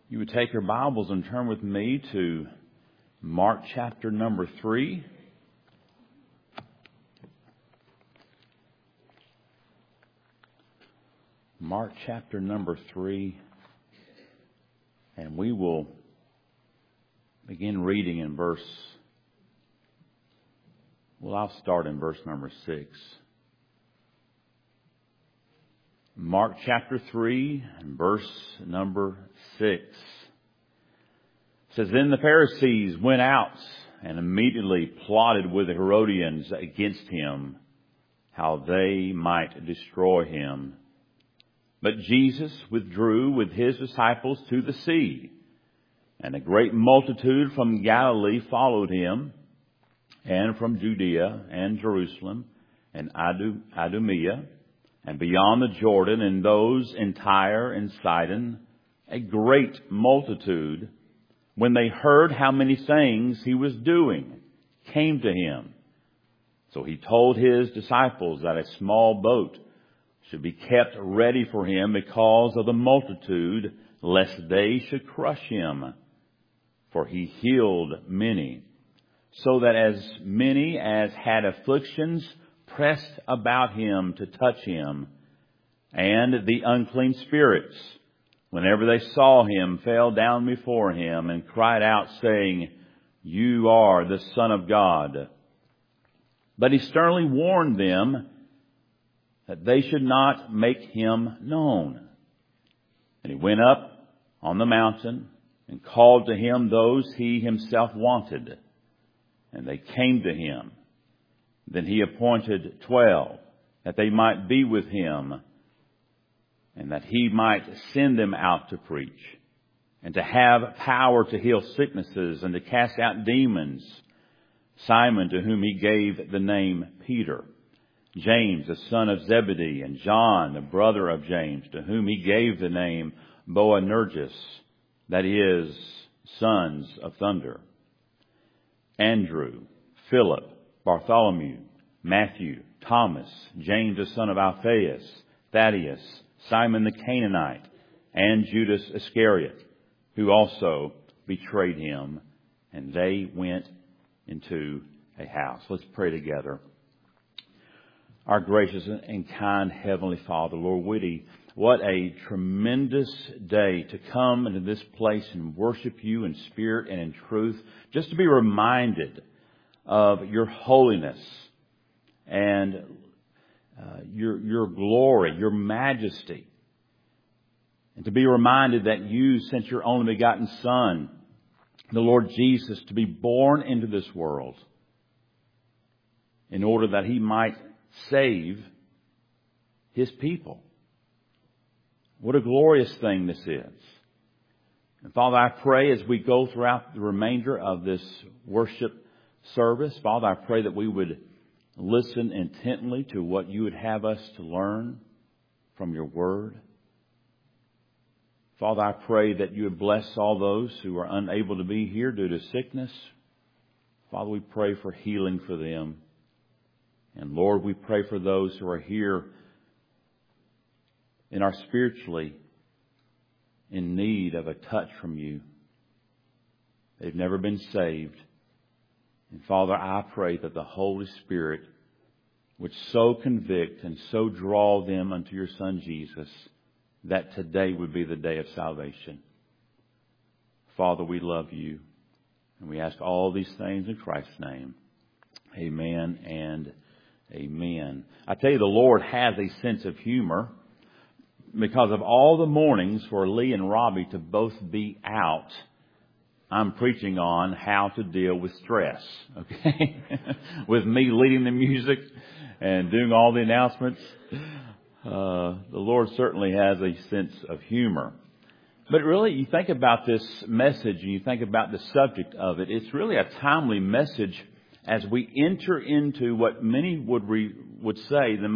You would take your Bibles and turn with me to Mark chapter number 3. Mark chapter number 3. And we will begin reading in I'll start in verse number 6. Mark chapter 3 and verse number 6 says, Then the Pharisees went out and immediately plotted with the Herodians against him, how they might destroy him. But Jesus withdrew with his disciples to the sea, and a great multitude from Galilee followed him, and from Judea and Jerusalem and Idumea, and beyond the Jordan, and those in Tyre and Sidon, a great multitude, when they heard how many things he was doing, came to him. So he told his disciples that a small boat should be kept ready for him because of the multitude, lest they should crush him. For he healed many, so that as many as had afflictions pressed about him to touch him. And the unclean spirits, whenever they saw him, fell down before him and cried out, saying, You are the Son of God. But he sternly warned them that they should not make him known. And he went up on the mountain and called to him those he himself wanted. And they came to him. Then he appointed 12, that they might be with him, and that he might send them out to preach, and to have power to heal sicknesses, and to cast out demons. Simon, to whom he gave the name Peter, James, the son of Zebedee, and John, the brother of James, to whom he gave the name Boanerges, that is, sons of thunder. Andrew, Philip, Bartholomew, Matthew, Thomas, James the son of Alphaeus, Thaddeus, Simon the Canaanite, and Judas Iscariot, who also betrayed him. And they went into a house. Let's pray together. Our gracious and kind Heavenly Father, Lord Whitty, what a tremendous day to come into this place and worship you in spirit and in truth, just to be reminded of your holiness and your glory, your majesty, and to be reminded that you sent your only begotten Son, the Lord Jesus, to be born into this world in order that he might save his people. What a glorious thing this is. And Father, I pray as we go throughout the remainder of this worship service, Father, I pray that we would listen intently to what you would have us to learn from your word. Father, I pray that you would bless all those who are unable to be here due to sickness. Father, we pray for healing for them. And Lord, we pray for those who are here and are spiritually in need of a touch from you. They've never been saved. And Father, I pray that the Holy Spirit would so convict and so draw them unto your Son Jesus, that today would be the day of salvation. Father, we love you. And we ask all these things in Christ's name. Amen and amen. I tell you, the Lord has a sense of humor, because of all the mornings for Lee and Robbie to both be out. I'm preaching on how to deal with stress, okay? With me leading the music and doing all the announcements. The Lord certainly has a sense of humor. But really, you think about this message and you think about the subject of it, it's really a timely message as we enter into what many would say the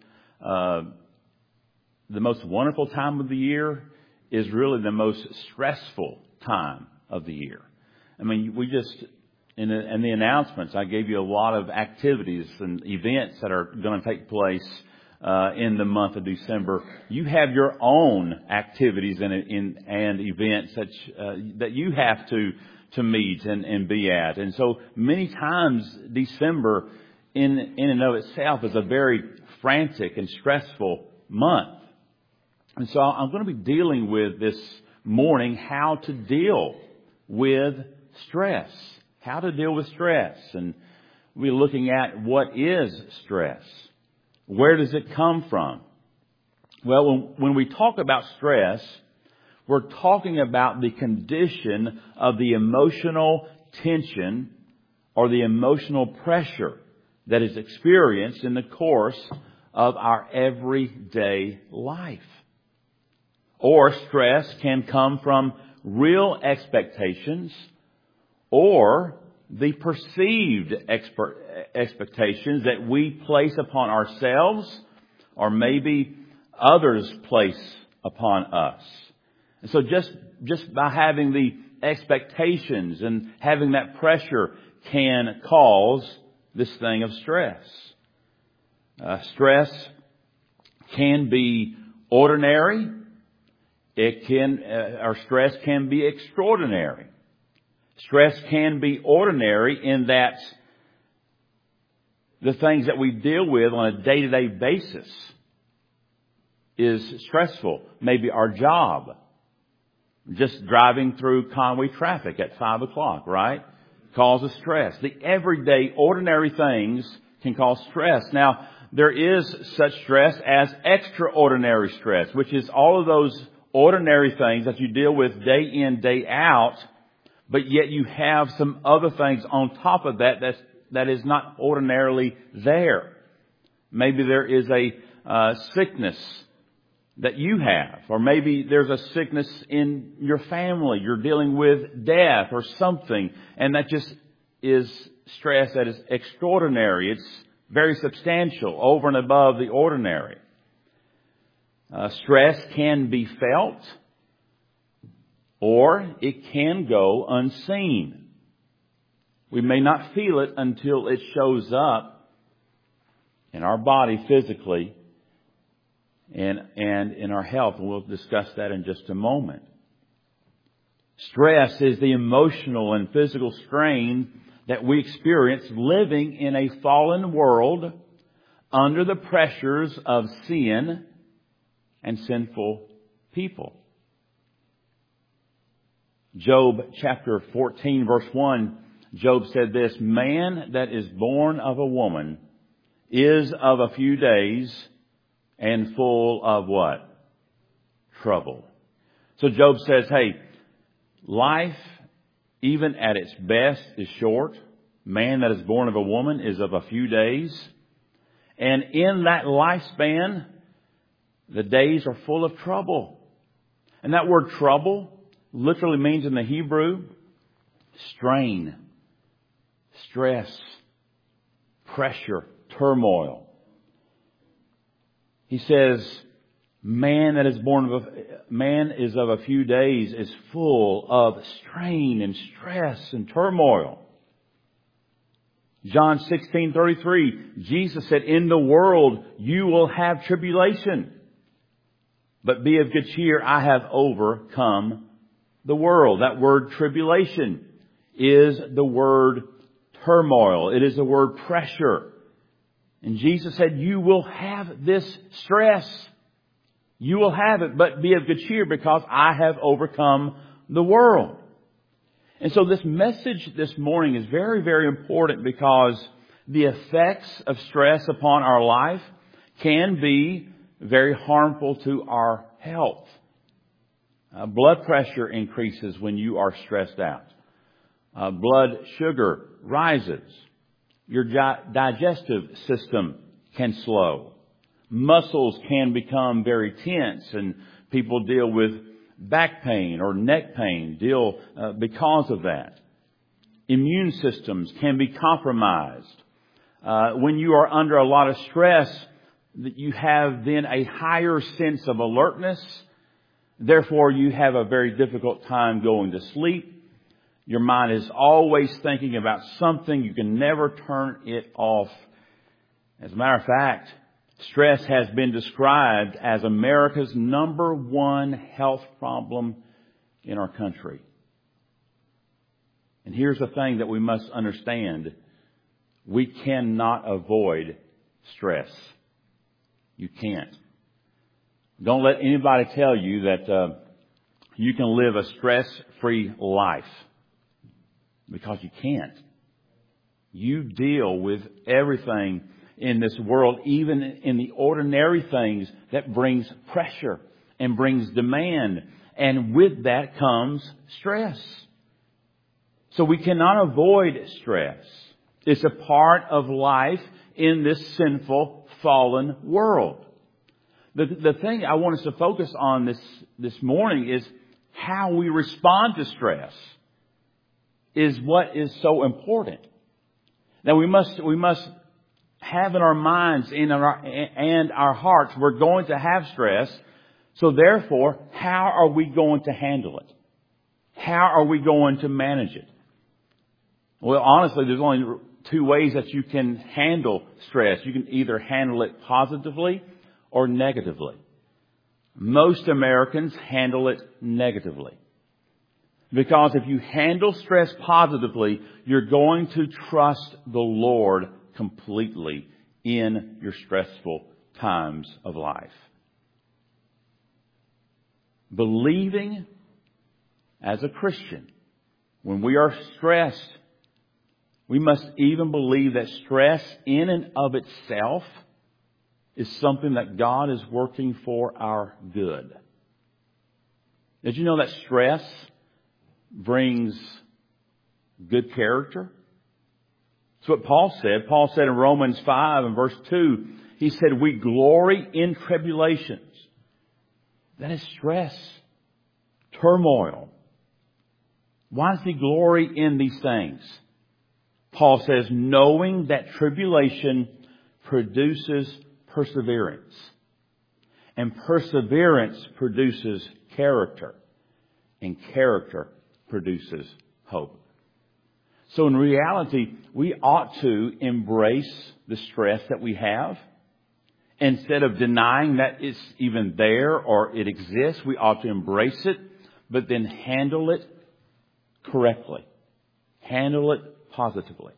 most wonderful time of the year is really the most stressful time of the year. I mean, we just, in the announcements, I gave you a lot of activities and events that are going to take place in the month of December. You have your own activities and events that you have to meet and be at. And so many times December in and of itself is a very frantic and stressful month. And so I'm going to be dealing with this morning how to deal with stress. How to deal with stress. And we're looking at what is stress. Where does it come from? Well, when we talk about stress, we're talking about the condition of the emotional tension or the emotional pressure that is experienced in the course of our everyday life. Or stress can come from real expectations or the perceived expectations that we place upon ourselves or maybe others place upon us. And so just by having the expectations and having that pressure can cause this thing of stress. Stress can be ordinary. Stress can be extraordinary. Stress can be ordinary in that the things that we deal with on a day-to-day basis is stressful. Maybe our job. Just driving through Conway traffic at 5 o'clock, right? Causes stress. The everyday, ordinary things can cause stress. Now, there is such stress as extraordinary stress, which is all of those ordinary things that you deal with day in, day out, but yet you have some other things on top of that is not ordinarily there. Maybe there is a sickness that you have, or maybe there's a sickness in your family. You're dealing with death or something, and that just is stress that is extraordinary. It's very substantial, over and above the ordinary. Stress can be felt, or it can go unseen. We may not feel it until it shows up in our body physically and in our health. And we'll discuss that in just a moment. Stress is the emotional and physical strain that we experience living in a fallen world under the pressures of sin and sinful people. Job chapter 14 verse 1, Job said this, "Man that is born of a woman is of a few days and full of" what? Trouble. So Job says, hey, life, even at its best, is short. Man that is born of a woman is of a few days. And in that lifespan, the days are full of trouble. And that word trouble literally means in the Hebrew, strain, stress, pressure, turmoil. He says, man is of a few days is full of strain and stress and turmoil. John 16:33, Jesus said, "In the world you will have tribulation, but be of good cheer, I have overcome the world." That word tribulation is the word turmoil. It is the word pressure. And Jesus said, you will have this stress. You will have it, but be of good cheer because I have overcome the world. And so this message this morning is very, very important because the effects of stress upon our life can be very harmful to our health. Blood pressure increases when you are stressed out. Blood sugar rises. Your digestive system can slow. Muscles can become very tense, and people deal with back pain or neck pain because of that. Immune systems can be compromised. When you are under a lot of stress, you have then a higher sense of alertness. Therefore, you have a very difficult time going to sleep. Your mind is always thinking about something. You can never turn it off. As a matter of fact, Stress has been described as America's number one health problem in our country. And here's the thing that we must understand. We cannot avoid stress. You can't. Don't let anybody tell you that you can live a stress-free life, because you can't. You deal with everything in this world, even in the ordinary things, that brings pressure and brings demand. And with that comes stress. So we cannot avoid stress. It's a part of life in this sinful, fallen world. The thing I want us to focus on this morning is how we respond to stress is what is so important. Now we must have in our minds and our hearts, we're going to have stress. So therefore, how are we going to handle it? How are we going to manage it? Well, honestly, there's only two ways that you can handle stress. You can either handle it positively or negatively. Most Americans handle it negatively. Because if you handle stress positively, you're going to trust the Lord completely in your stressful times of life. Believing as a Christian, when we are stressed, we must even believe that stress in and of itself is something that God is working for our good. Did you know that stress brings good character? That's what Paul said. Paul said in Romans 5 and verse 2, he said, we glory in tribulations. That is stress, turmoil. Why does he glory in these things? Paul says, knowing that tribulation produces perseverance. And perseverance produces character. And character produces hope. So in reality, we ought to embrace the stress that we have. Instead of denying that it's even there or it exists, we ought to embrace it, but then handle it correctly. Handle it positively.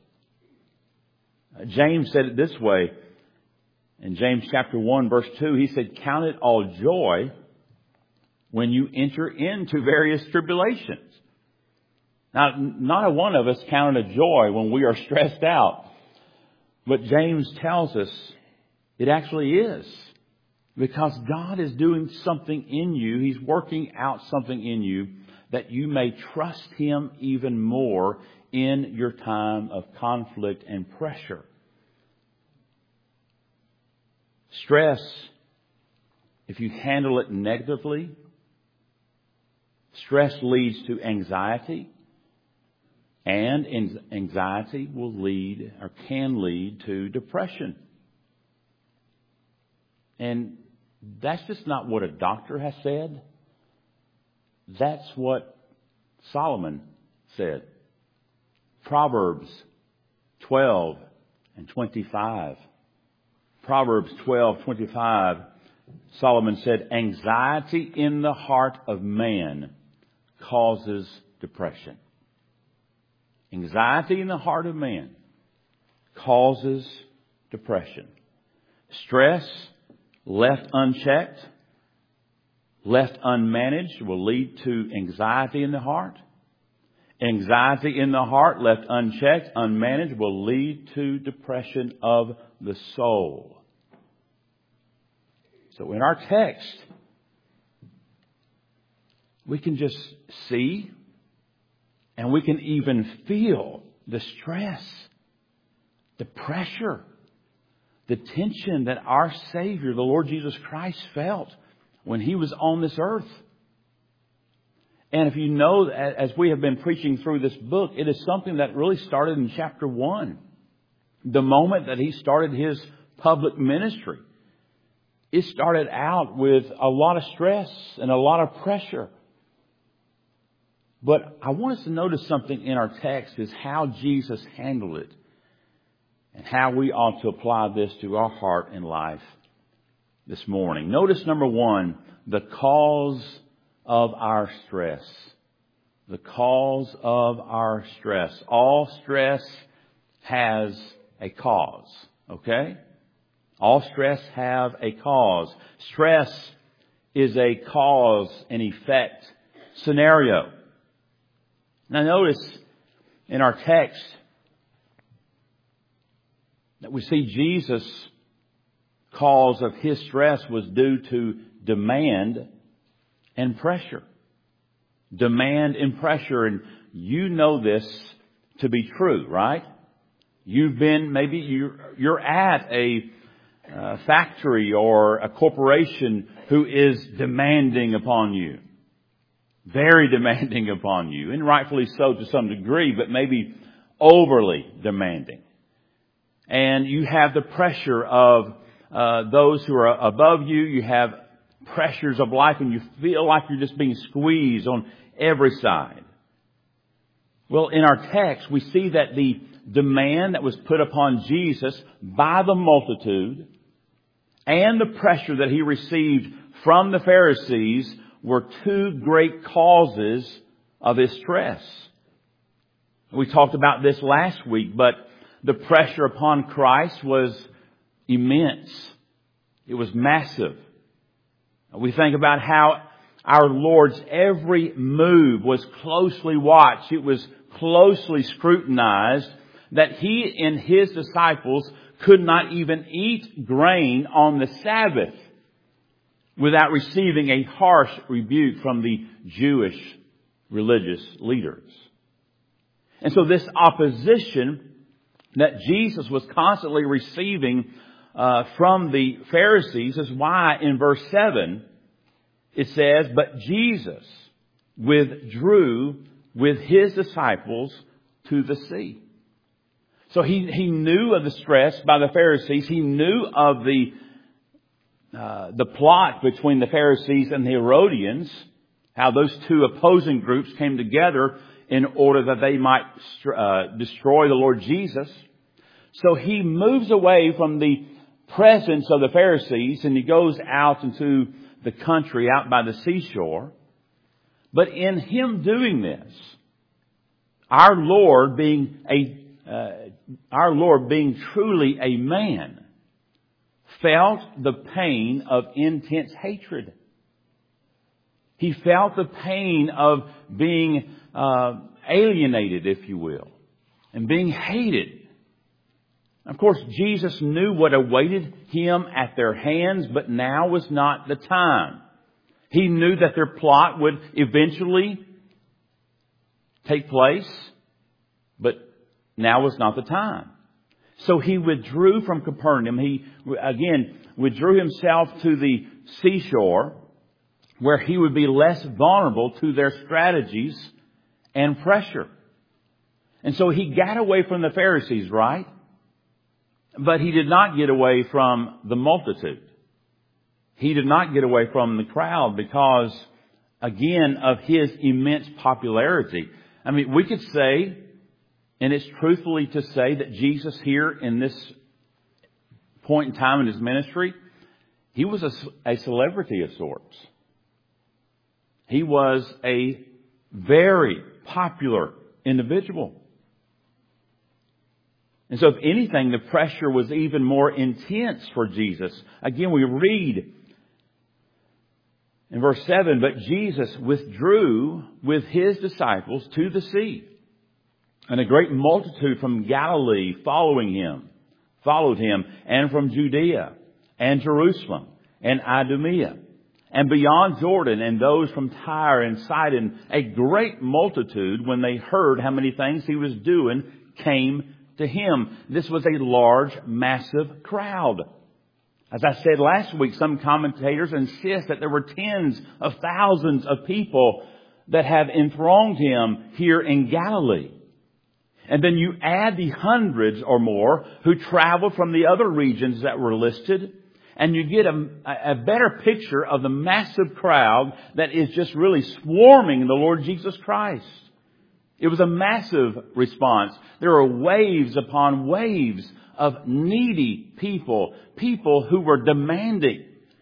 James said it this way. In James chapter 1 verse 2, he said, count it all joy when you enter into various tribulations. Now, not a one of us count it a joy when we are stressed out. But James tells us it actually is. Because God is doing something in you. He's working out something in you that you may trust Him even more in your time of conflict and pressure. Stress, if you handle it negatively, stress leads to anxiety. And anxiety will lead or can lead to depression. And that's just not what a doctor has said. That's what Solomon said. Proverbs 12 and 25. Proverbs 12:25, Solomon said, anxiety in the heart of man causes depression. Anxiety in the heart of man causes depression. Stress, left unchecked, left unmanaged, will lead to anxiety in the heart. Anxiety in the heart, left unchecked, unmanaged, will lead to depression of the soul. So in our text, we can just see and we can even feel the stress, the pressure, the tension that our Savior, the Lord Jesus Christ, felt when He was on this earth. And if you know, as we have been preaching through this book, it is something that really started in chapter 1. The moment that He started His public ministry, it started out with a lot of stress and a lot of pressure. But I want us to notice something in our text is how Jesus handled it and how we ought to apply this to our heart and life this morning. Notice number one, the cause of our stress. The cause of our stress. All stress has a cause. Okay? All stress have a cause. Stress is a cause and effect scenario. Now notice in our text that we see Jesus' cause of his stress was due to demand and pressure. Demand and pressure. And you know this to be true, right? Maybe you're at a factory or a corporation who is demanding upon you. Very demanding upon you. And rightfully so to some degree, but maybe overly demanding. And you have the pressure of those who are above you. You have pressures of life and you feel like you're just being squeezed on every side. Well, in our text, we see that the demand that was put upon Jesus by the multitude and the pressure that he received from the Pharisees were two great causes of his stress. We talked about this last week, but the pressure upon Christ was immense. It was massive. We think about how our Lord's every move was closely watched. It was closely scrutinized, that he and his disciples could not even eat grain on the Sabbath without receiving a harsh rebuke from the Jewish religious leaders. And so this opposition that Jesus was constantly receiving from the Pharisees is why in verse 7 it says, "But Jesus withdrew with his disciples to the sea." So he knew of the stress by the Pharisees. He knew of the plot between the Pharisees and the Herodians, how those two opposing groups came together in order that they might destroy the Lord Jesus. So he moves away from the presence of the Pharisees and he goes out into the country out by the seashore. But in him doing this, our Lord being truly a man, felt the pain of intense hatred. He felt the pain of being alienated, if you will, and being hated. Of course, Jesus knew what awaited him at their hands, but now was not the time. He knew that their plot would eventually take place, but now was not the time. So he withdrew from Capernaum. He, again, withdrew himself to the seashore where he would be less vulnerable to their strategies and pressure. And so he got away from the Pharisees, right? But he did not get away from the multitude. He did not get away from the crowd because, again, of his immense popularity. I mean, we could say, and it's truthfully to say, that Jesus here in this point in time in his ministry, he was a celebrity of sorts. He was a very popular individual. And so if anything, the pressure was even more intense for Jesus. Again, we read in verse 7, "But Jesus withdrew with his disciples to the sea. And a great multitude from Galilee followed him, and from Judea, and Jerusalem, and Idumea, and beyond Jordan, and those from Tyre and Sidon, a great multitude, when they heard how many things he was doing, came to him." This was a large, massive crowd. As I said last week, some commentators insist that there were tens of thousands of people that have enthronged him here in Galilee. And then you add the hundreds or more who traveled from the other regions that were listed, and you get a better picture of the massive crowd that is just really swarming the Lord Jesus Christ. It was a massive response. There were waves upon waves of needy people, people who were demanding.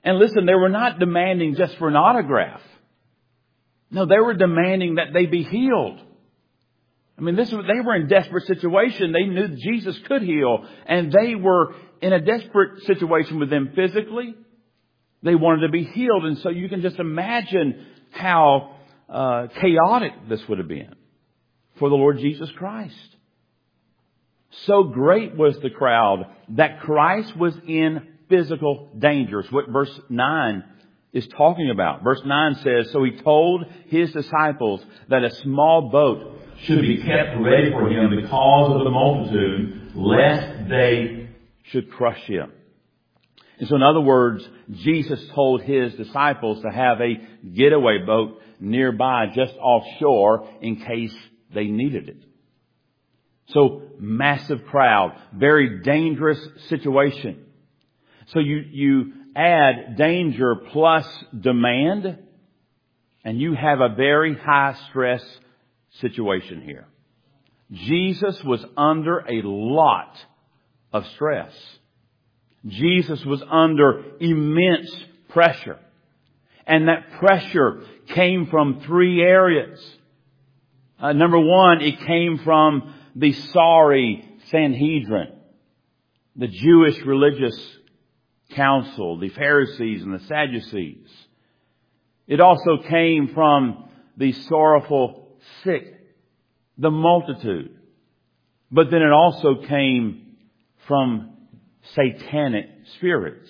And listen, they were not demanding just for an autograph. No, they were demanding that they be healed. I mean, they were in a desperate situation. They knew that Jesus could heal. And they were in a desperate situation with them physically. They wanted to be healed. And so you can just imagine how chaotic this would have been for the Lord Jesus Christ. So great was the crowd that Christ was in physical danger. It's what verse 9 is talking about. Verse 9 says, "So he told his disciples that a small boat should be kept ready for him because of the multitude, lest they should crush him." And so in other words, Jesus told his disciples to have a getaway boat nearby just offshore in case they needed it. So massive crowd, very dangerous situation. So you add danger plus demand, and you have a very high stress situation here. Jesus was under a lot of stress. Jesus was under immense pressure. And that pressure came from three areas. Number one, it came from the sorry Sanhedrin, the Jewish religious council, the Pharisees and the Sadducees. It also came from the sorrowful sick, the multitude. But then it also came from satanic spirits.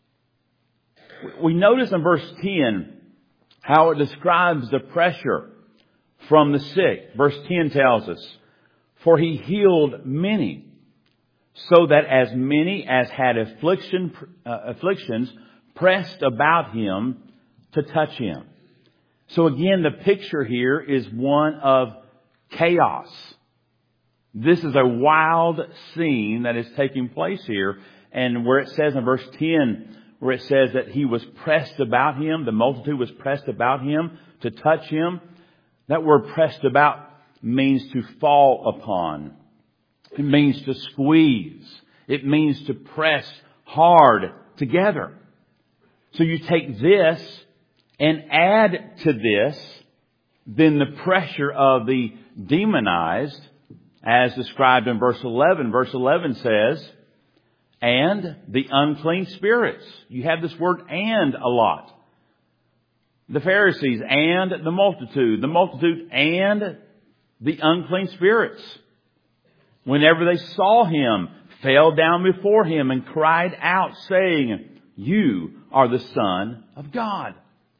We notice in verse 10 how it describes the pressure from the sick. Verse 10 tells us, "For he healed many, so that as many as had afflictions pressed about him to touch him." So again, the picture here is one of chaos. This is a wild scene that is taking place here. And where it says in verse 10, where it says that he was pressed about him, the multitude was pressed about him to touch him. That word pressed about means to fall upon. It means to squeeze. It means to press hard together. So you take this and add to this then the pressure of the demonized, as described in verse 11. Verse 11 says, "And the unclean spirits." You have this word "and" a lot. The Pharisees and the multitude and the unclean spirits. Whenever they saw him, fell down before him and cried out, saying, "You are the Son of God."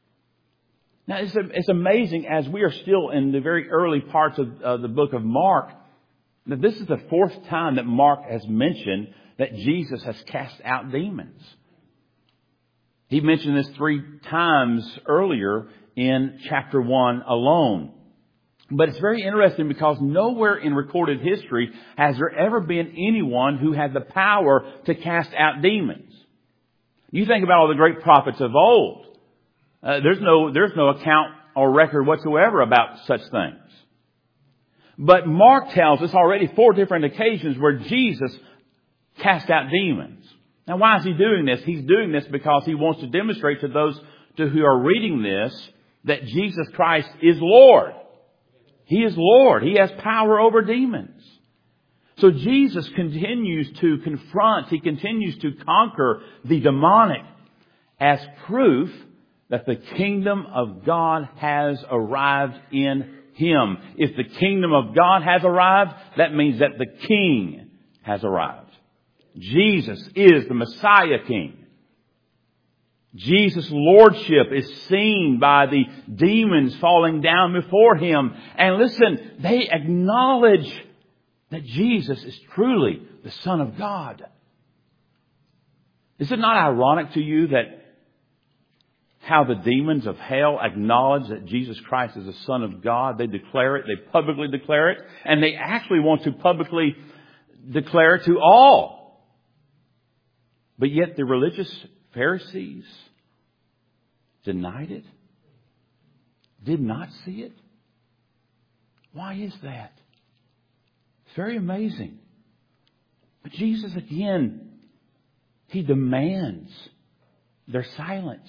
Now it's amazing, as we are still in the very early parts of the book of Mark, that this is the fourth time that Mark has mentioned that Jesus has cast out demons. He mentioned this 3 times earlier in chapter 1 alone. But it's very interesting because nowhere in recorded history has there ever been anyone who had the power to cast out demons. You think about all the great prophets of old. There's no account or record whatsoever about such things. But Mark tells us already 4 different occasions where Jesus cast out demons. Now, why is he doing this? He's doing this because he wants to demonstrate to those who are reading this that Jesus Christ is Lord. He is Lord. He has power over demons. So Jesus continues to confront, he continues to conquer the demonic as proof that the kingdom of God has arrived in him. If the kingdom of God has arrived, that means that the King has arrived. Jesus is the Messiah King. Jesus' lordship is seen by the demons falling down before him. And listen, they acknowledge that Jesus is truly the Son of God. Is it not ironic to you that how the demons of hell acknowledge that Jesus Christ is the Son of God? They declare it. They publicly declare it. And they actually want to publicly declare it to all. But yet the religious Pharisees denied it, did not see it. Why is that? It's very amazing. But Jesus, again, he demands their silence.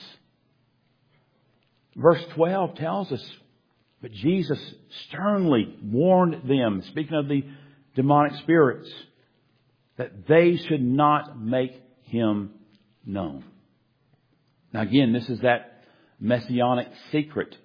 Verse 12 tells us, but Jesus sternly warned them, speaking of the demonic spirits, that they should not make Him known. Now again, this is that messianic secret.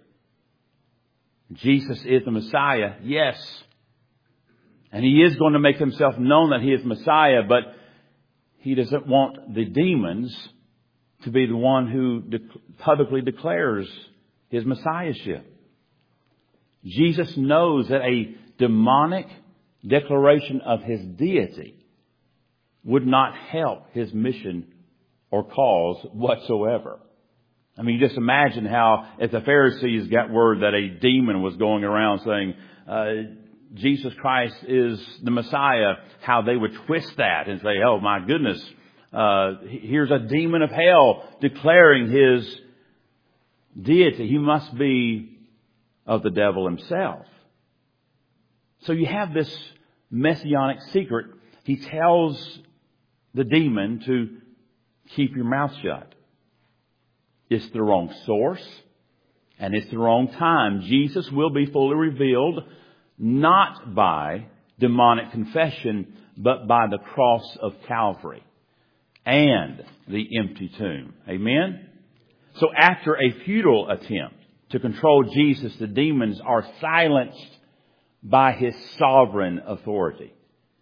Jesus is the Messiah, yes. And He is going to make Himself known that He is Messiah, but He doesn't want the demons to be the one who publicly declares His Messiahship. Jesus knows that a demonic declaration of His deity would not help His mission or cause whatsoever. I mean, just imagine how if the Pharisees got word that a demon was going around saying, Jesus Christ is the Messiah, how they would twist that and say, oh my goodness, here's a demon of hell declaring His deity. He must be of the devil himself. So you have this messianic secret. He tells the demon to keep your mouth shut. It's the wrong source and it's the wrong time. Jesus will be fully revealed not by demonic confession, but by the cross of Calvary and the empty tomb. Amen? So after a futile attempt to control Jesus, the demons are silenced by His sovereign authority.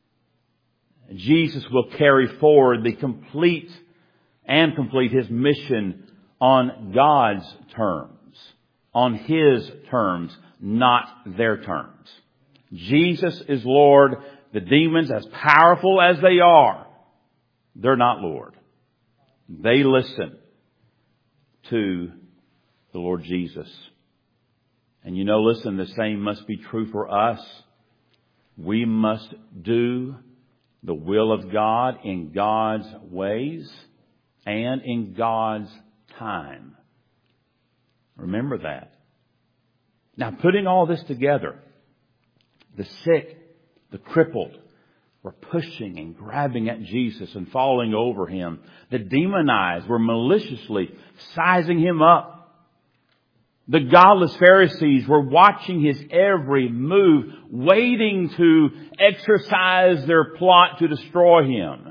Jesus will carry forward the complete His mission on God's terms, on His terms, not their terms. Jesus is Lord. The demons, as powerful as they are, they're not Lord. They listen to the Lord Jesus. And listen, the same must be true for us. We must do the will of God in God's ways and in God's time. Remember that. Now, putting all this together, the sick, the crippled were pushing and grabbing at Jesus and falling over Him. The demonized were maliciously sizing Him up. The godless Pharisees were watching His every move, waiting to exercise their plot to destroy Him.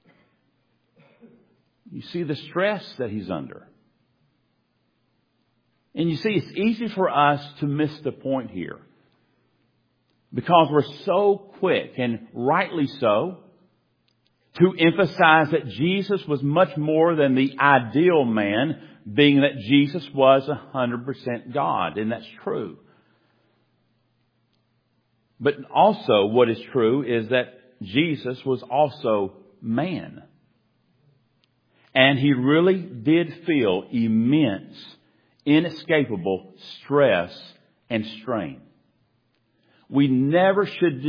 You see the stress that He's under. And you see, it's easy for us to miss the point here. Because we're so quick, and rightly so, to emphasize that Jesus was much more than the ideal man, being that Jesus was 100% God. And that's true. But also what is true is that Jesus was also man. And He really did feel immense, inescapable stress and strain. We never should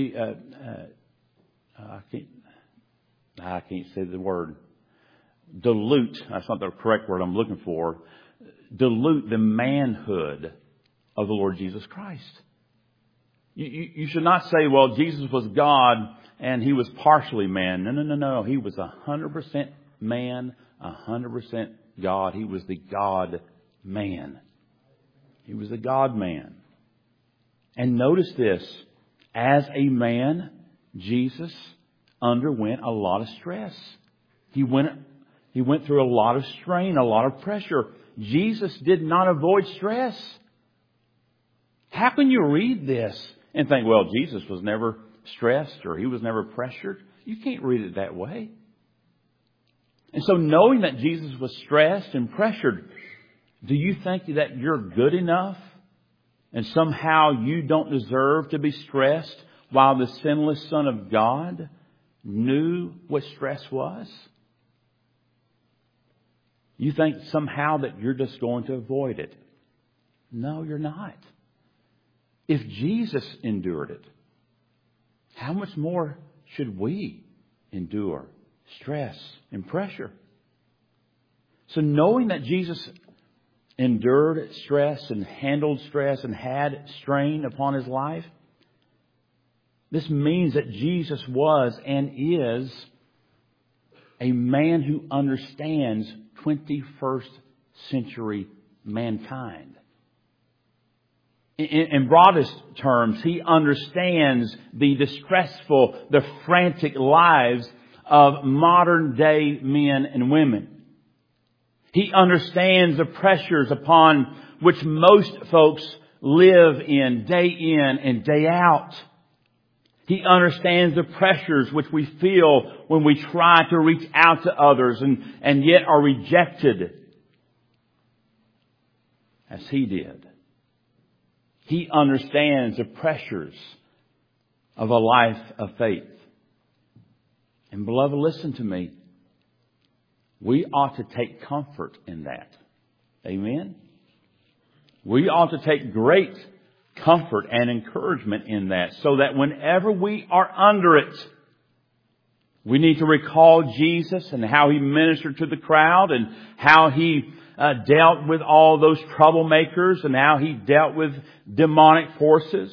I can't say the word. Dilute. That's not the correct word I'm looking for. Dilute the manhood of the Lord Jesus Christ. You should not say, well, Jesus was God and He was partially man. No. He was 100% man, 100% God. He was the God man. He was the God man. And notice this, as a man, Jesus underwent a lot of stress. He went through a lot of strain, a lot of pressure. Jesus did not avoid stress. How can you read this and think, well, Jesus was never stressed or He was never pressured? You can't read it that way. And so knowing that Jesus was stressed and pressured, do you think that you're good enough and somehow you don't deserve to be stressed while the sinless Son of God knew what stress was? You think somehow that you're just going to avoid it. No, you're not. If Jesus endured it, how much more should we endure stress and pressure? So knowing that Jesus endured stress and handled stress and had strain upon His life, this means that Jesus was and is a man who understands 21st century mankind. In broadest terms, he understands the distressful, the frantic lives of modern day men and women. He understands the pressures upon which most folks live in and day out. He understands the pressures which we feel when we try to reach out to others and yet are rejected, as he did. He understands the pressures of a life of faith. And beloved, listen to me. We ought to take comfort in that. Amen? We ought to take great comfort and encouragement in that, so that whenever we are under it, we need to recall Jesus and how He ministered to the crowd and how He dealt with all those troublemakers and how He dealt with demonic forces.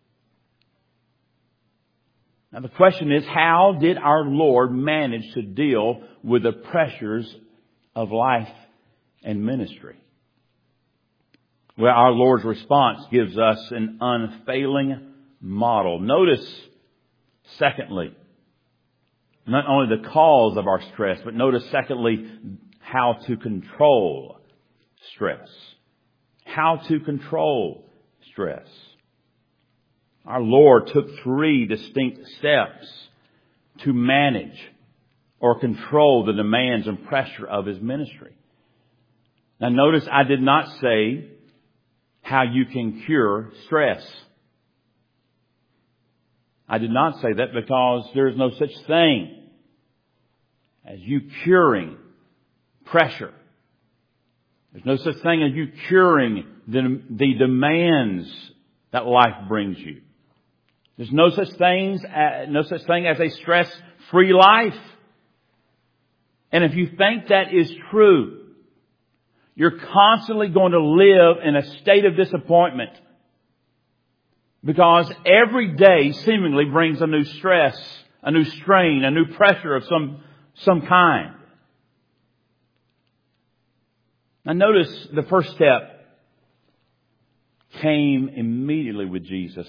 Now the question is, how did our Lord manage to deal with the pressures of life and ministry? Well, our Lord's response gives us an unfailing model. Notice, secondly, not only the cause of our stress, but notice, secondly, how to control stress. How to control stress. Our Lord took 3 distinct steps to manage or control the demands and pressure of His ministry. Now notice I did not say how you can cure stress. I did not say that because there is no such thing as you curing pressure. There's no such thing as you curing the demands that life brings you. There's no such thing as a stress-free life. And if you think that is true, you're constantly going to live in a state of disappointment, because every day seemingly brings a new stress, a new strain, a new pressure of some kind. Now notice the first step came immediately with Jesus.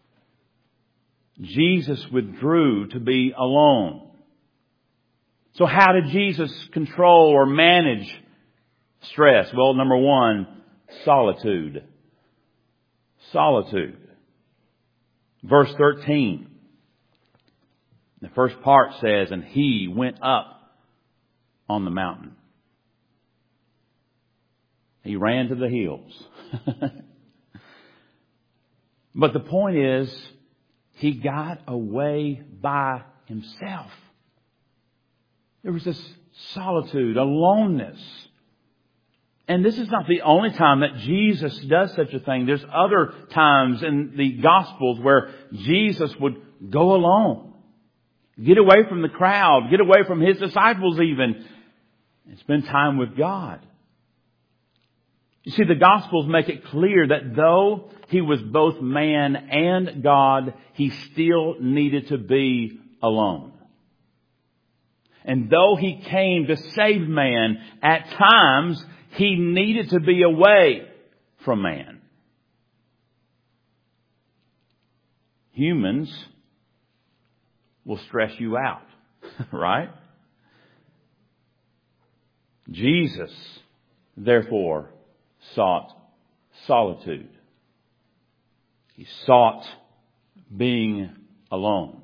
Jesus withdrew to be alone. So how did Jesus control or manage stress? Well, number 1, solitude. Solitude. Verse 13. The first part says, and He went up on the mountain. He ran to the hills. But the point is, He got away by Himself. There was this solitude, aloneness. And this is not the only time that Jesus does such a thing. There's other times in the Gospels where Jesus would go alone. Get away from the crowd. Get away from His disciples even. And spend time with God. You see, the Gospels make it clear that though He was both man and God, He still needed to be alone. And though He came to save man, at times He needed to be away from man. Humans will stress you out, right? Jesus, therefore, sought solitude. He sought being alone.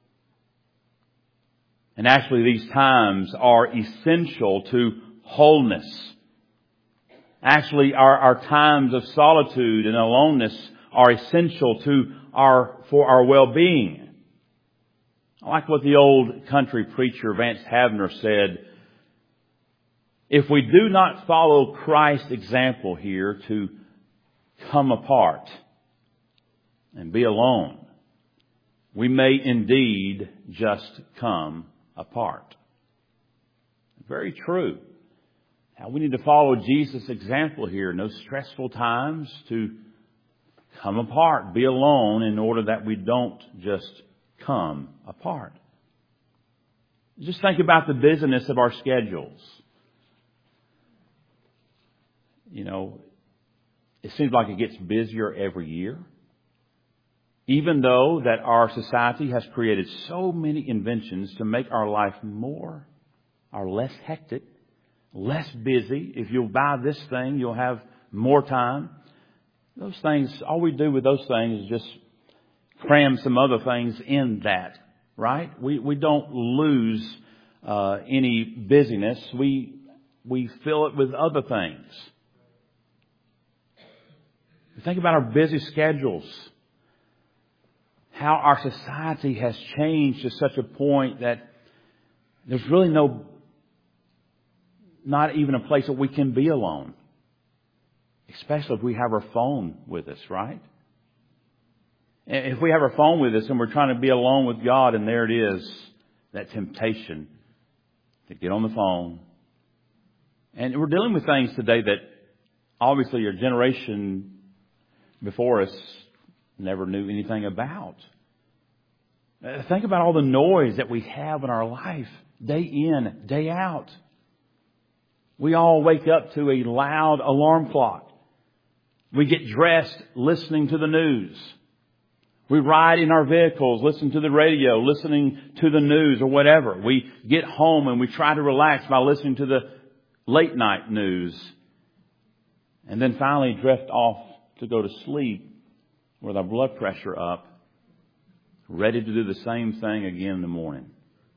And actually these times are essential to wholeness. Actually our times of solitude and aloneness are essential for our well-being. I like what the old country preacher Vance Havner said. If we do not follow Christ's example here to come apart and be alone, we may indeed just come apart. Very true. Now we need to follow Jesus' example here. No stressful times, to come apart, be alone, in order that we don't just come apart. Just think about the busyness of our schedules. You know, it seems like it gets busier every year. Even though that our society has created so many inventions to make our life more or less hectic, less busy. If you'll buy this thing, you'll have more time. Those things, all we do with those things is just cram some other things in that, right? We don't lose any busyness. We fill it with other things. Think about our busy schedules. How our society has changed to such a point that there's really not even a place that we can be alone. Especially if we have our phone with us, right? If we have our phone with us and we're trying to be alone with God, and there it is, that temptation to get on the phone. And we're dealing with things today that obviously your generation before us never knew anything about. Think about all the noise that we have in our life, day in, day out. We all wake up to a loud alarm clock. We get dressed listening to the news. We ride in our vehicles, listen to the radio, listening to the news or whatever. We get home and we try to relax by listening to the late night news. And then finally drift off to go to sleep with our blood pressure up, ready to do the same thing again in the morning.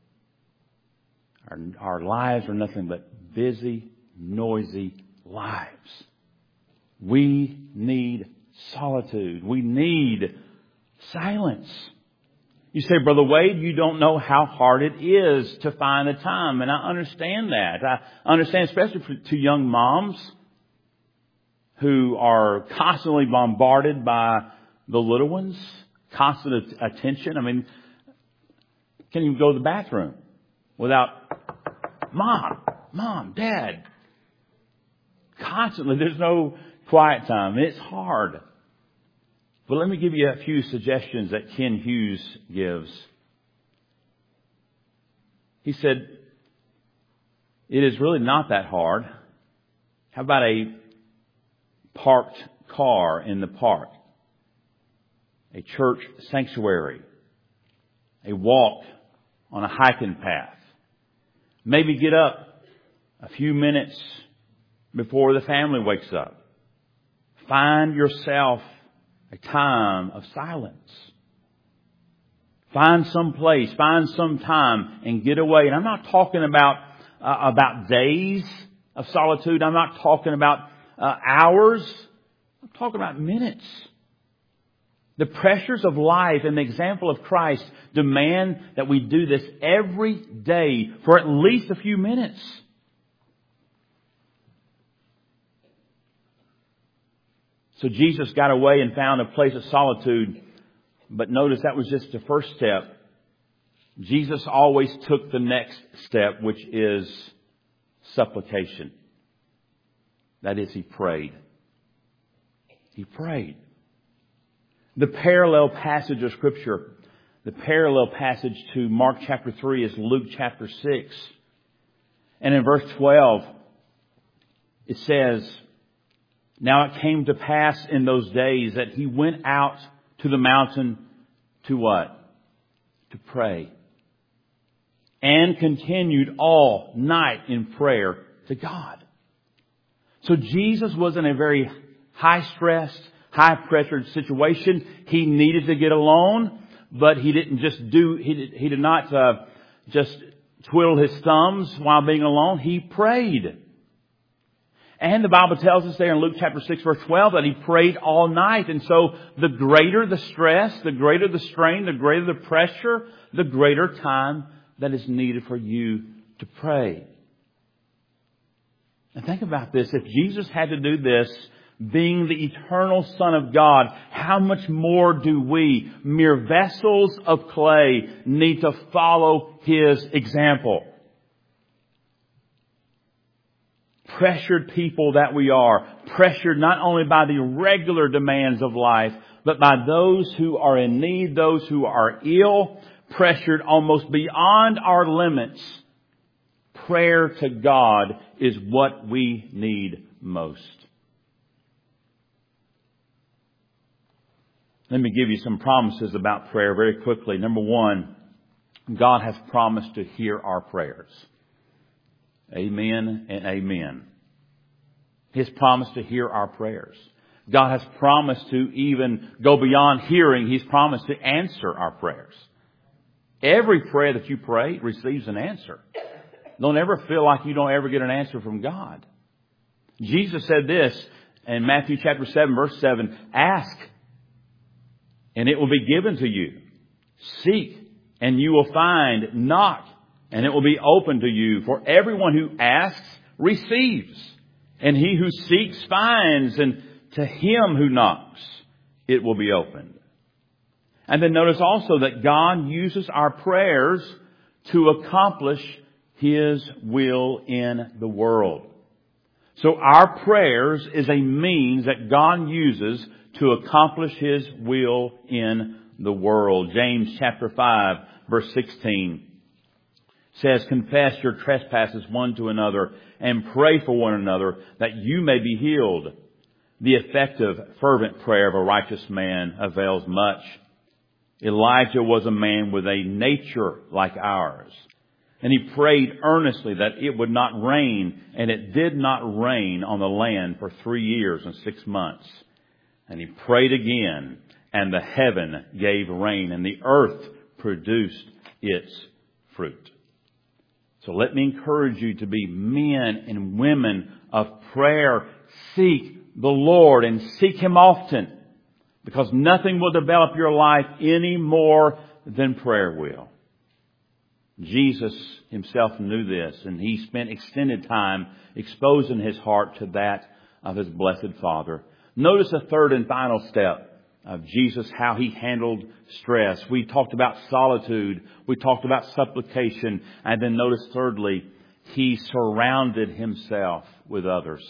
Our lives are nothing but busy, noisy lives. We need solitude. We need silence. You say, Brother Wade, you don't know how hard it is to find the time. And I understand that. I understand, especially to young moms who are constantly bombarded by the little ones, constant attention. I mean, can't even go to the bathroom without Mom, Dad. Constantly, there's no quiet time. It's hard. But let me give you a few suggestions that Ken Hughes gives. He said, it is really not that hard. How about a parked car in the park? A church sanctuary, a walk on a hiking path. Maybe get up a few minutes before the family wakes up. Find yourself a time of silence. Find some place, find some time and get away. And I'm not talking about days of solitude. I'm not talking about hours. I'm talking about minutes. The pressures of life and the example of Christ demand that we do this every day for at least a few minutes. So Jesus got away and found a place of solitude. But notice that was just the first step. Jesus always took the next step, which is supplication. That is, He prayed. He prayed. The parallel passage of Scripture, the parallel passage to Mark chapter 3 is Luke chapter 6. And in verse 12, it says, now it came to pass in those days that He went out to the mountain to what? To pray. And continued all night in prayer to God. So Jesus was in a very high-stressed, high-pressured situation. He needed to get alone, but He didn't just He did not just twiddle His thumbs while being alone. He prayed. And the Bible tells us there in Luke chapter 6 verse 12 that He prayed all night. And so the greater the stress, the greater the strain, the greater the pressure, the greater time that is needed for you to pray. And think about this. If Jesus had to do this, being the eternal Son of God, how much more do we, mere vessels of clay, need to follow His example? Pressured people that we are, pressured not only by the regular demands of life, but by those who are in need, those who are ill, pressured almost beyond our limits, prayer to God is what we need most. Let me give you some promises about prayer very quickly. Number one, God has promised to hear our prayers. Amen and amen. He has promised to hear our prayers. God has promised to even go beyond hearing. He's promised to answer our prayers. Every prayer that you pray receives an answer. Don't ever feel like you don't ever get an answer from God. Jesus said this in Matthew chapter 7, verse 7, ask, and it will be given to you. Seek, and you will find. Knock, and it will be open to you. For everyone who asks receives, and he who seeks finds, and to him who knocks it will be opened. And then notice also that God uses our prayers to accomplish His will in the world. So our prayers is a means that God uses to accomplish His will in the world. James chapter 5 verse 16 says, confess your trespasses one to another and pray for one another that you may be healed. The effective, fervent prayer of a righteous man avails much. Elijah was a man with a nature like ours. And he prayed earnestly that it would not rain, and it did not rain on the land for 3 years and 6 months. And he prayed again, and the heaven gave rain, and the earth produced its fruit. So let me encourage you to be men and women of prayer. Seek the Lord and seek Him often, because nothing will develop your life any more than prayer will. Jesus Himself knew this, and He spent extended time exposing His heart to that of His blessed Father. Notice the third and final step of Jesus, how He handled stress. We talked about solitude. We talked about supplication. And then notice thirdly, He surrounded Himself with others.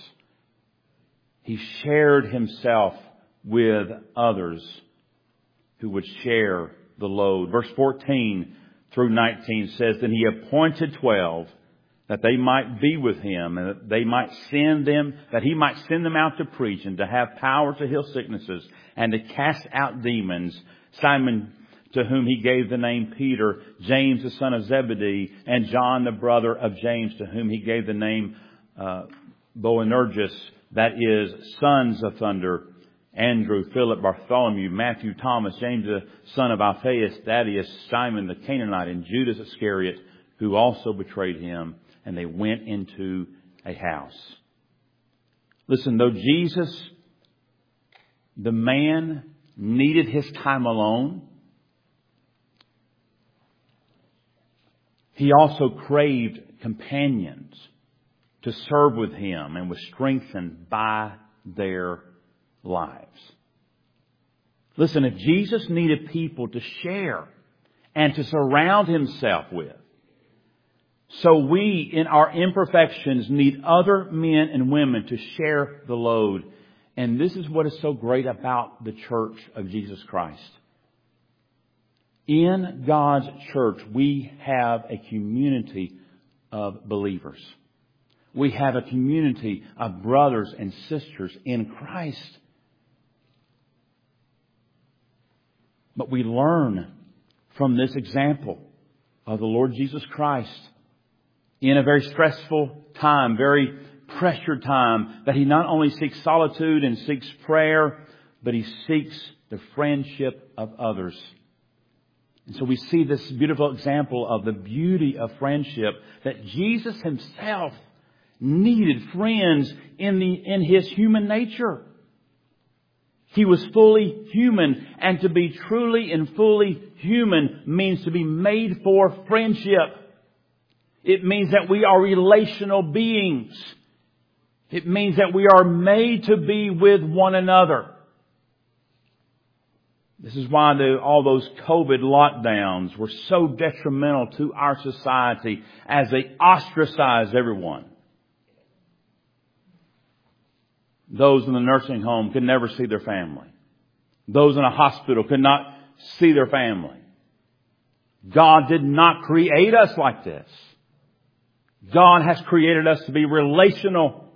He shared Himself with others who would share the load. Verse 14 through 19 says, then He appointed 12 that they might be with Him and that they might send them, that He might send them out to preach and to have power to heal sicknesses and to cast out demons. Simon, to whom He gave the name Peter, James the son of Zebedee, and John the brother of James, to whom He gave the name Boanerges, that is, sons of thunder, Andrew, Philip, Bartholomew, Matthew, Thomas, James the son of Alphaeus, Thaddeus, Simon the Canaanite, and Judas Iscariot, who also betrayed Him. And they went into a house. Listen, though Jesus, the man, needed His time alone, He also craved companions to serve with Him and was strengthened by their lives. Listen, if Jesus needed people to share and to surround Himself with, so we, in our imperfections, need other men and women to share the load. And this is what is so great about the church of Jesus Christ. In God's church, we have a community of believers. We have a community of brothers and sisters in Christ. But we learn from this example of the Lord Jesus Christ in a very stressful time, very pressured time, that He not only seeks solitude and seeks prayer, but He seeks the friendship of others. And so we see this beautiful example of the beauty of friendship, that Jesus Himself needed friends in His human nature. He was fully human, and to be truly and fully human means to be made for friendship. It means that we are relational beings. It means that we are made to be with one another. This is why all those COVID lockdowns were so detrimental to our society, as they ostracized everyone. Those in the nursing home could never see their family. Those in a hospital could not see their family. God did not create us like this. God has created us to be relational.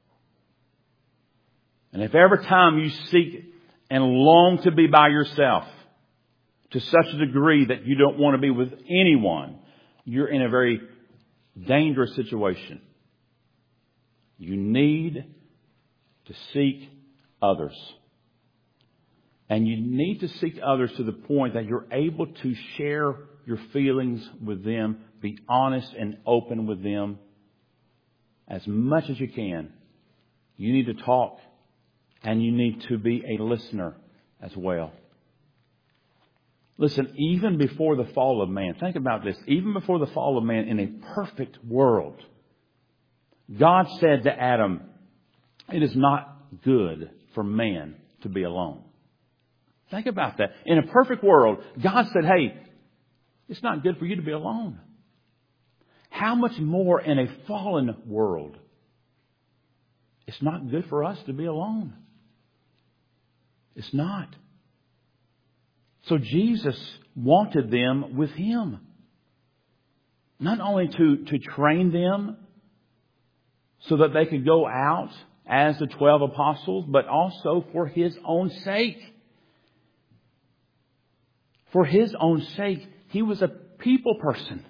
And if every time you seek and long to be by yourself to such a degree that you don't want to be with anyone, you're in a very dangerous situation. You need to seek others. And you need to seek others to the point that you're able to share your feelings with them, be honest and open with them as much as you can. You need to talk, and you need to be a listener as well. Listen, even before the fall of man, think about this, even before the fall of man in a perfect world, God said to Adam, it is not good for man to be alone. Think about that. In a perfect world, God said, hey, it's not good for you to be alone. How much more in a fallen world? It's not good for us to be alone. It's not. So Jesus wanted them with Him. Not only to train them so that they could go out as the 12 apostles, but also for His own sake. For His own sake, He was a people person.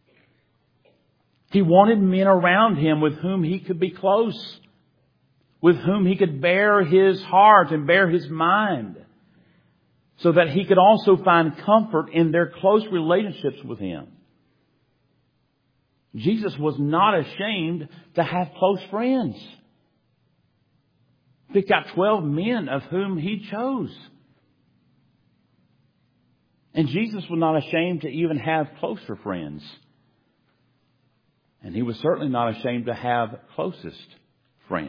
He wanted men around Him with whom He could be close, with whom He could bear His heart and bear His mind, so that He could also find comfort in their close relationships with Him. Jesus was not ashamed to have close friends. He got 12 men of whom He chose. And Jesus was not ashamed to even have closer friends. And He was certainly not ashamed to have closest friends.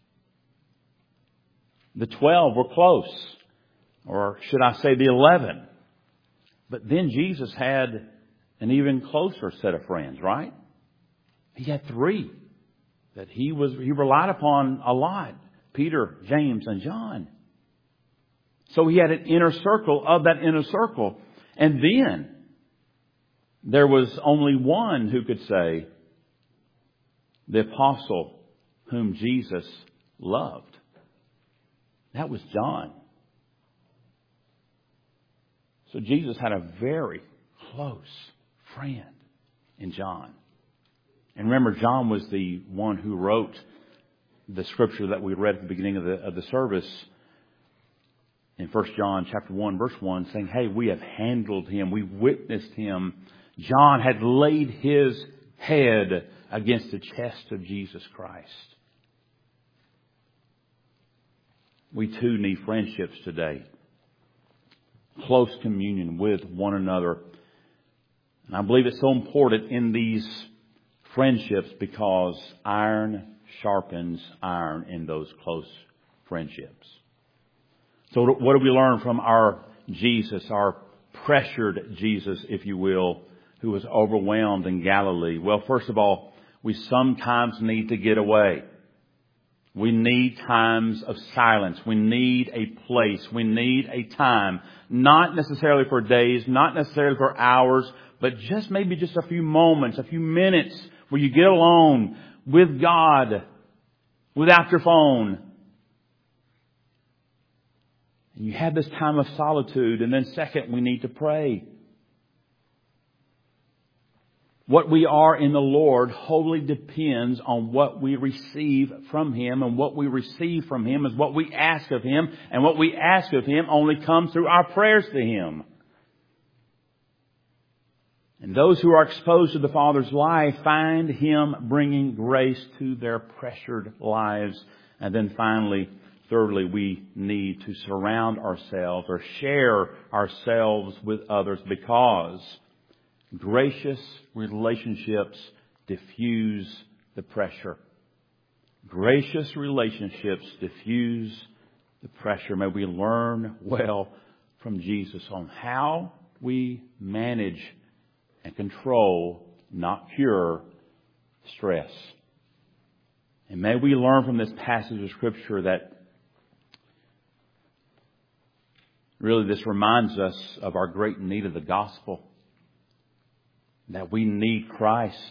The 12 were close. Or should I say the 11. But then Jesus had an even closer set of friends, right? He had 3 that He relied upon a lot. Peter, James, and John. So He had an inner circle of that inner circle. And then there was only one who could say, the apostle whom Jesus loved. That was John. So Jesus had a very close friend in John. And remember, John was the one who wrote the scripture that we read at the beginning of the service in 1 John chapter 1, verse 1, saying, hey, we have handled Him. We witnessed Him. John had laid his head against the chest of Jesus Christ. We too need friendships today. Close communion with one another. And I believe it's so important in these friendships because iron sharpens iron in those close friendships. So what do we learn from our Jesus, our pressured Jesus, if you will, who was overwhelmed in Galilee? Well, first of all, we sometimes need to get away. We need times of silence. We need a place. We need a time. Not necessarily for days, not necessarily for hours, but maybe just a few moments, a few minutes where you get alone with God without your phone. And you have this time of solitude. And then second, we need to pray. What we are in the Lord wholly depends on what we receive from Him. And what we receive from Him is what we ask of Him. And what we ask of Him only comes through our prayers to Him. And those who are exposed to the Father's life find Him bringing grace to their pressured lives. And then finally, thirdly, we need to surround ourselves or share ourselves with others because gracious relationships diffuse the pressure. Gracious relationships diffuse the pressure. May we learn well from Jesus on how we manage and control, not cure, stress. And may we learn from this passage of Scripture that really this reminds us of our great need of the gospel. that we need Christ.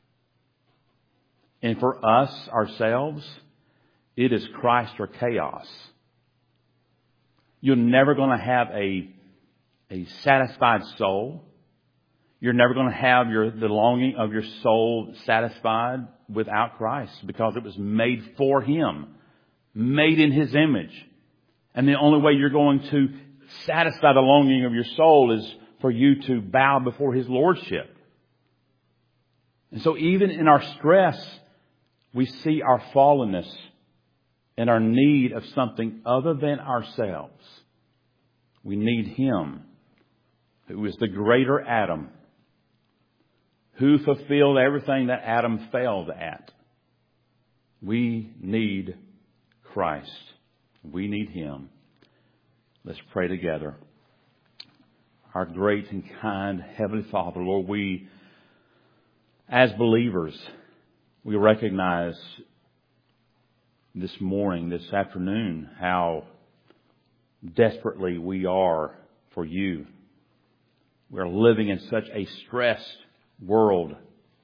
And for us, ourselves, it is Christ or chaos. You're never going to have a satisfied soul. You're never going to have the longing of your soul satisfied without Christ, because it was made for Him, made in His image. And the only way you're going to satisfy the longing of your soul is for you to bow before His lordship. And so even in our stress, we see our fallenness and our need of something other than ourselves. We need Him, who is the greater Adam, who fulfilled everything that Adam failed at. We need Christ. We need Him. Let's pray together. Our great and kind Heavenly Father, Lord, we, as believers, we recognize this morning, this afternoon, how desperately we are for You. We are living in such a stressed world.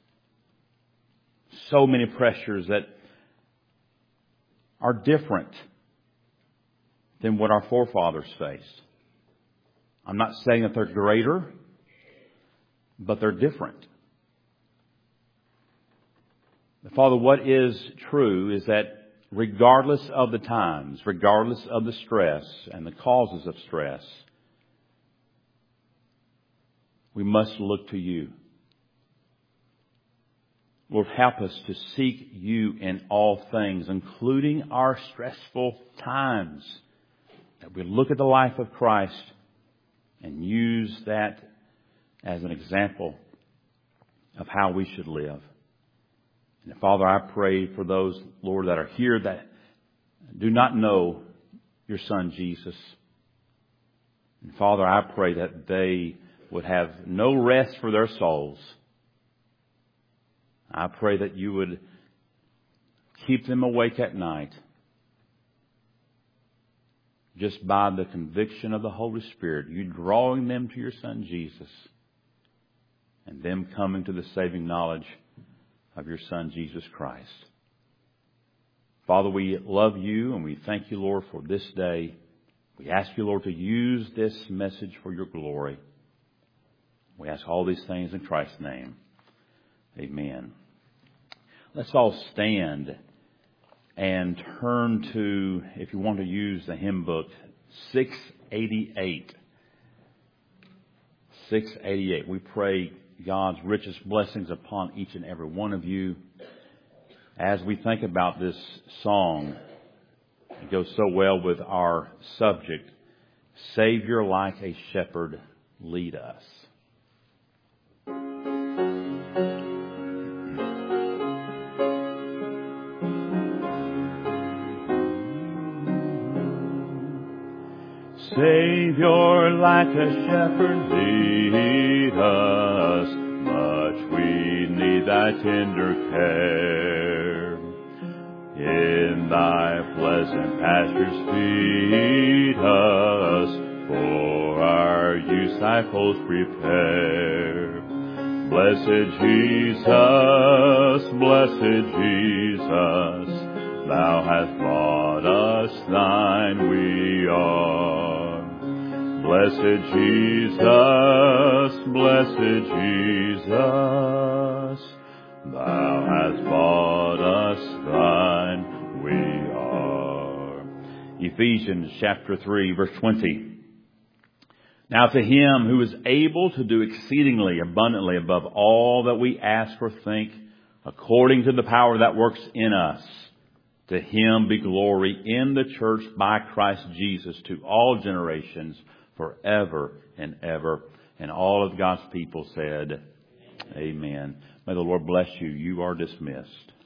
So many pressures that are different than what our forefathers faced. I'm not saying that they're greater, but they're different. Father, what is true is that regardless of the times, regardless of the stress and the causes of stress, we must look to You. Lord, help us to seek You in all things, including our stressful times, that we look at the life of Christ and use that as an example of how we should live. And Father, I pray for those, Lord, that are here that do not know Your Son, Jesus. And Father, I pray that they would have no rest for their souls. I pray that You would keep them awake at night just by the conviction of the Holy Spirit, You drawing them to Your Son, Jesus, and them coming to the saving knowledge of Your Son, Jesus Christ. Father, we love You and we thank You, Lord, for this day. We ask You, Lord, to use this message for Your glory. We ask all these things in Christ's name. Amen. Let's all stand and turn to, if you want to use the hymn book, 688. 688. We pray God's richest blessings upon each and every one of you. As we think about this song, it goes so well with our subject, Savior like a shepherd, lead us. Savior, like a shepherd, lead us. Much we need Thy tender care. In Thy pleasant pastures feed us. For our use Thy folds prepare. Blessed Jesus, Thou hast bought us Thine we are. Blessed Jesus, Thou hast bought us Thine we are. Ephesians chapter 3, verse 20. Now to Him who is able to do exceedingly abundantly above all that we ask or think, according to the power that works in us, to Him be glory in the church by Christ Jesus to all generations, forever and ever. And all of God's people said, Amen. May the Lord bless you. You are dismissed.